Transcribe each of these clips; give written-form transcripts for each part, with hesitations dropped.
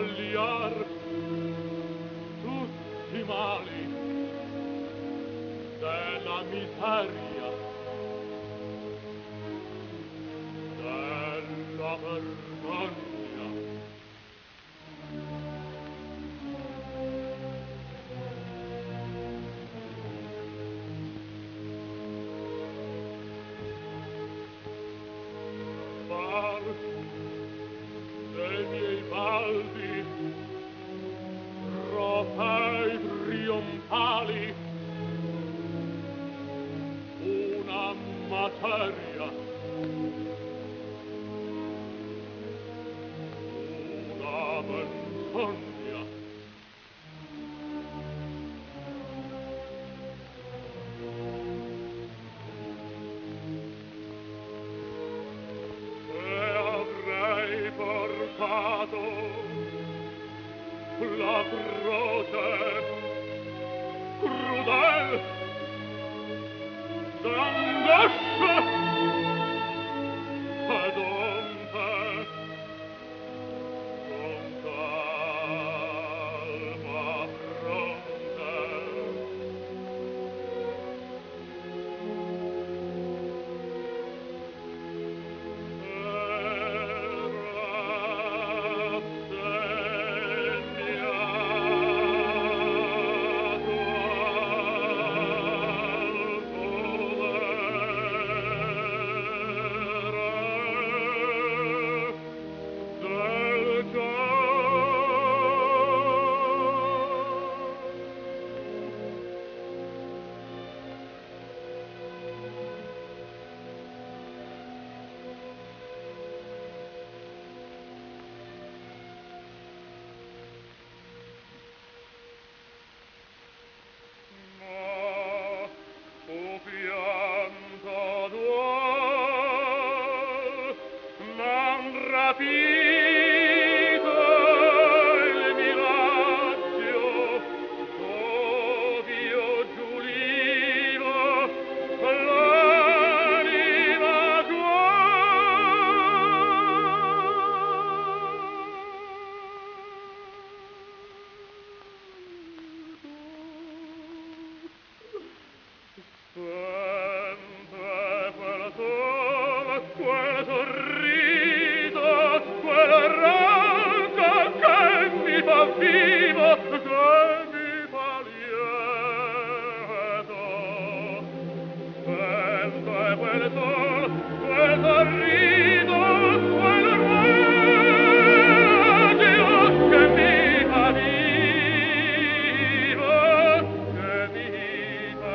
spogliar tutti i mali della miseria, della vergogna. Far dei miei baldi trofei trionfali una materia, una menzogna. E avrei portato la croce crudel d'angoscia ed onde con calma fronte rapito il miraggio dov'io giulivo l'anima tua. Sempre quel sole, quel sorriso, quella ranca che mi fa vivo, che mi fa lieto. Sempre quel sole, quel sorriso, quella ranca che mi fa vivo, che mi fa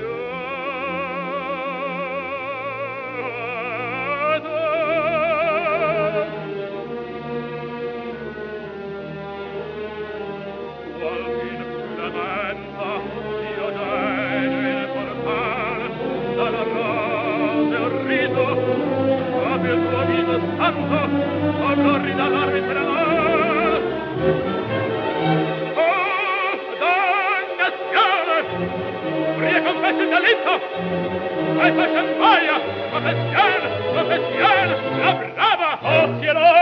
santo, all'orrida l'armi per amor. Oh, dannazione! Pria confessi il delitto! E faccia in paia! Confessione! Confessione! La brava! Oh, cielo!